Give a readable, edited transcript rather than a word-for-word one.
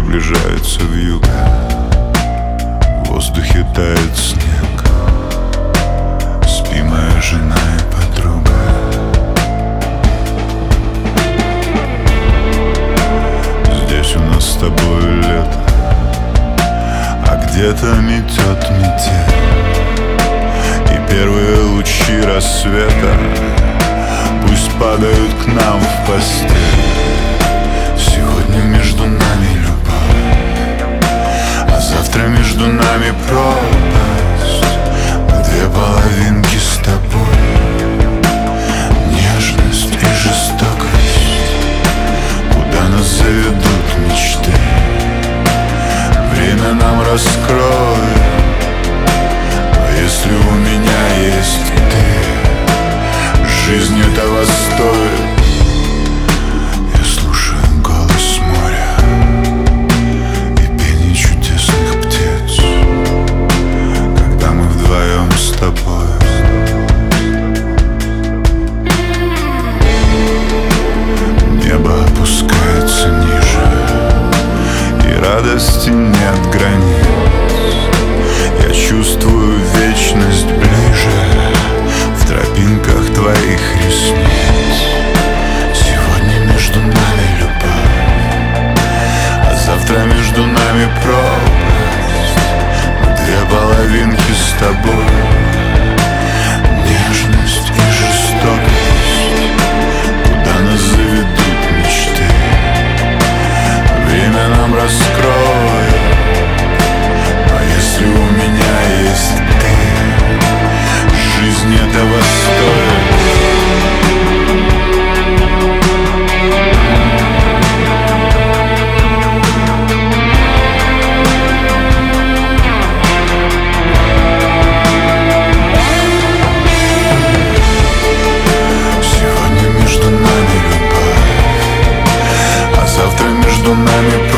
приближается вьюга, в воздухе тает снег. Спи, моя жена и подруга. Здесь у нас с тобой лето, а где-то метет метель, и первые лучи рассвета пусть падают к нам в постель. Сегодня между нами любовь, а завтра между нами пропасть. Мы две половинки с тобой, нежность и жестокость. Куда нас заведут мечты, время нам раскроет. Но если у меня есть ты, жизнь этого стоит. Я слушаю голос моря и пение чудесных птиц, когда мы вдвоем с тобой. Небо опускается ниже, и радости нет границ. Я чувствую вечность ближе в тропинках твоих ресниц. Сегодня между нами любовь, а завтра между нами пропасть. Мы две половинки с тобой, нежность и жестокость. Куда нас заведут мечты, время нам раскроет. Но если у меня есть ты, жизнь этого стоит. Сегодня между нами любовь, а завтра между нами